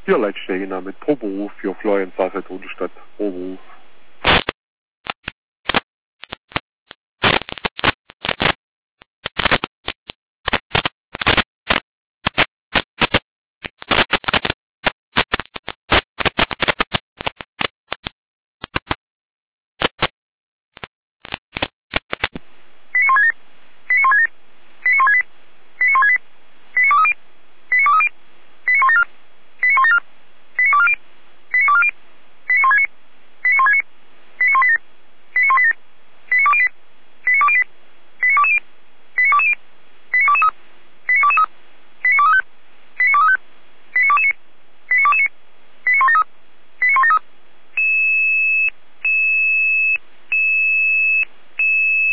Leute stehen mit pro Beruf für Florian Sache, Todesstadt, pro Beruf.